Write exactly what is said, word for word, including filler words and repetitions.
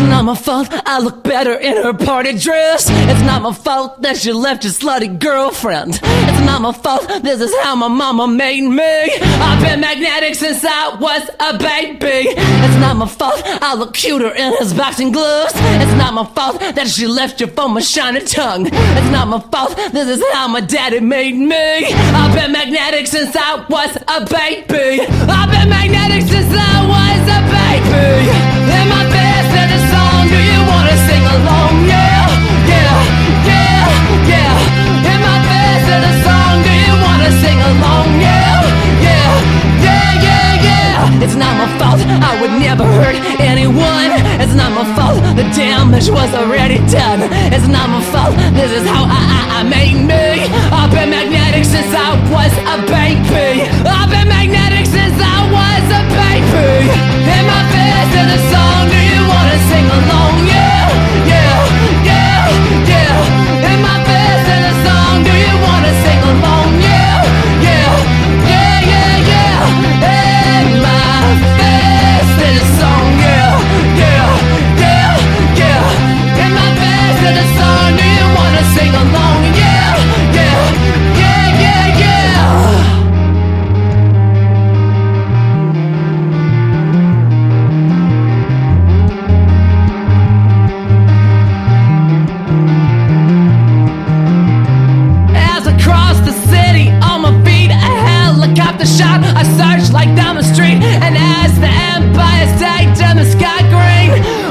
not my fault I look better in her party dress. It's not my fault that she left your slutty girlfriend. It's not my fault, this is how my mama made me. I've been magnetic since I was a baby. It's not my fault I look cuter in his boxing gloves. It's not my fault that she left you for my shiny tongue. It's not my fault, this is how my daddy made me. I've been magnetic since I was a baby. I've been magnetic since I was a baby. In my best in a song, do you wanna sing along? Yeah, yeah, yeah, yeah. In my best in a song, do you wanna sing along? Yeah, yeah, yeah, yeah, yeah. It's not my fault, I would never hurt anyone. It's not my fault, the damage was already done. It's not my fault, this is how I, I, I made me. I've been magnetic since I was a baby. I've been magnetic since I was a baby. In my best in a song, do you wanna sing along? Yeah, yeah, yeah, yeah. In my best in a song, do you wanna sing along? Yeah, yeah, yeah, yeah, yeah. In my best in a song, yeah, yeah, yeah, yeah. In my best in a song, do you wanna sing along? Yeah, yeah, yeah, yeah, yeah. Helicopter shot, I searched like down the street, and as the Empire State turned the sky green,